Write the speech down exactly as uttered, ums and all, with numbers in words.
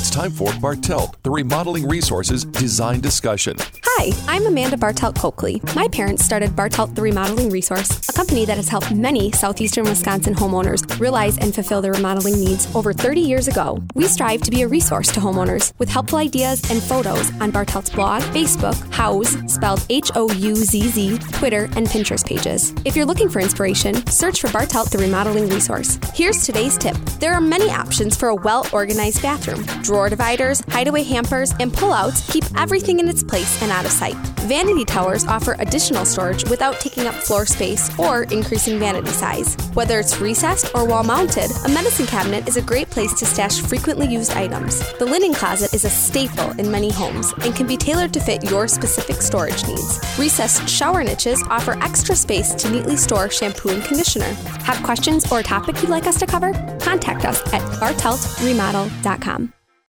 It's time for Bartelt, the Remodeling Resources Design Discussion. Hi, I'm Amanda Bartelt Coakley. My parents started Bartelt, the Remodeling Resource, a company that has helped many southeastern Wisconsin homeowners realize and fulfill their remodeling needs over thirty years ago. We strive to be a resource to homeowners with helpful ideas and photos on Bartelt's blog, Facebook, Houzz, spelled H O U Z Z, Twitter, and Pinterest pages. If you're looking for inspiration, search for Bartelt, the Remodeling Resource. Here's today's tip. There are many options for a well-organized bathroom. Drawer dividers, hideaway hampers, and pullouts keep everything in its place and out of sight. Vanity towers offer additional storage without taking up floor space or increasing vanity size. Whether it's recessed or wall-mounted, a medicine cabinet is a great place to stash frequently used items. The linen closet is a staple in many homes and can be tailored to fit your specific storage needs. Recessed shower niches offer extra space to neatly store shampoo and conditioner. Have questions or a topic you'd like us to cover? Contact us at bartelt remodel dot com.